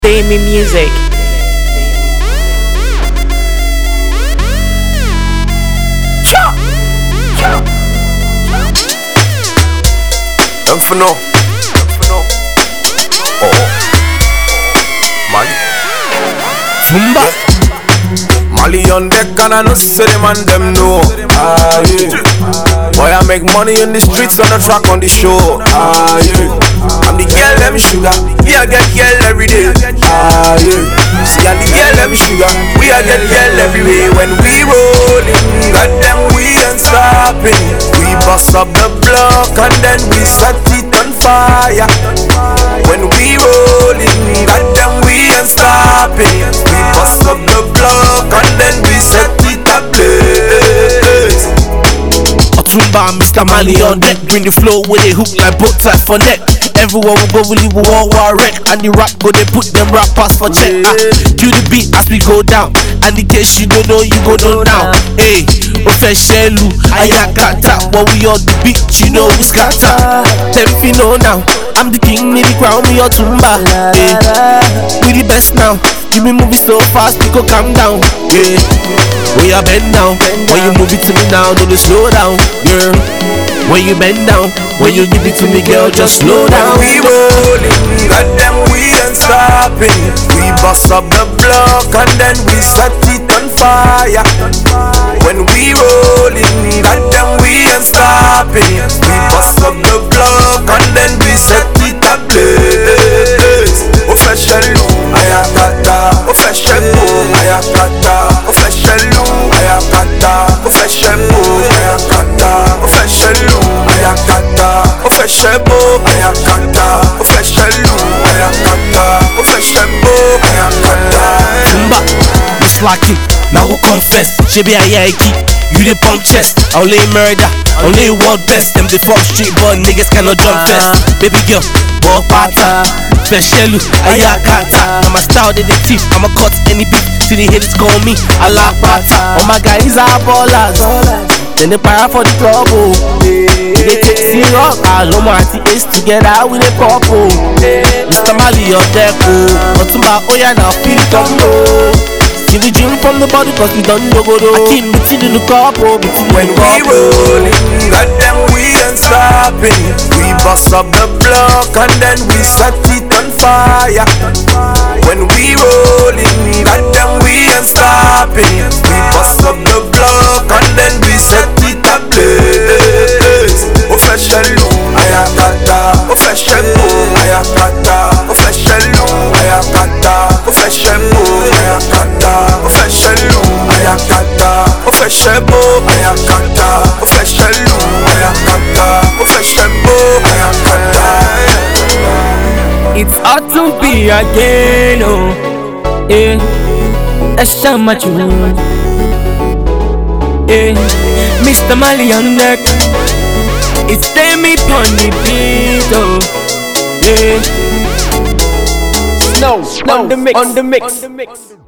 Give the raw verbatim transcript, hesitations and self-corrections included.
Damie Music. Cha! Cha! Them for no. Oh. Mali. Zumba. Mali on deck and I know say them and them know. Ah, yeah. Boy, I make money in the streets on the track on the show. Ah, yeah. I'm the girl, let me sugar. We a get girl every day. Ah, yeah. See, I'm the girl, let me sugar. We a get girl every day. When we rolling, goddamn, we ain't stopping. We bust up the block and then we set it on fire. When we rolling, goddamn, we ain't stopping. We bust up the block and then we set it ablaze. Otumba, Mister Mali on deck. Bring the flow with a hook like boat tie for neck. Everyone will go really war war wreck. And the rap go they put them rappers for check. Ah, cue the beat as we go down. And the case you don't know, you go know now. Hey, Ofeshelu, Ayakata. When we on the beat, you know we scatter. Them fi know now. I'm the king, me the crown, me Otumba. Hey, we the best now. You be moving so fast, we go calm down. Yeah, when you bend down, when you move it to me now, don't slow down. Yeah, when you bend down, when you give it to me, girl, just slow down. We rolling, goddamn, we ain't stopping. We bust up the block and then we set it on fire. When we rolling, goddamn, we ain't stopping. We bust up the block and then we set it ablaze. Ofeshelu, Ayakata. Ofeshelu, Ayakata. Ofeshelu, Ayakata. Ofeshelu, Ayakata. Ofeshelu, Ayakata. Ofeshelu, Ayakata. Ofeshelu, Ayakata. Ofeshelu, Ayakata. Zumba, it's like it. Now we confess, she be a yaki. You the pump chest, only murder, only world best. Them the fuck street, but niggas cannot jump fast. Baby girl, ball pata, special, ayakata. I'm a style, they the thief, I'ma cut any beef. See the haters call me, I like pata. All my guys are ballers, then they para for the club, oh. They take syrup, all my aunties together with a couple. Mister Mali on deck, oh. Otumba, oh yeah, now feel it on low. See we drink from the body cause we done no go do. I keep meeting in the couple. When we rolling, goddamn, we ain't stopping. We bust up the block and then we set it on fire. When we rolling, goddamn, we ain't stopping. We bust up the block and then we set it ablaze. Ofeshelu, Ayakata. Ofeshelu, Ayakata. Ofeshelu, Ayakata. Ofeshelu, Ayakata. Ofeshelu, Ayakata. Ofeshelu, Ayakata. Ofeshelu, Ayakata. Ofeshelu, Ayakata. It's hard to be again, oh. Yeah, that's so much room. Yeah, Mister Mali on deck. It's Damie on the beat, oh. Yeah, Snow, Snow on the mix, on the mix. On the mix.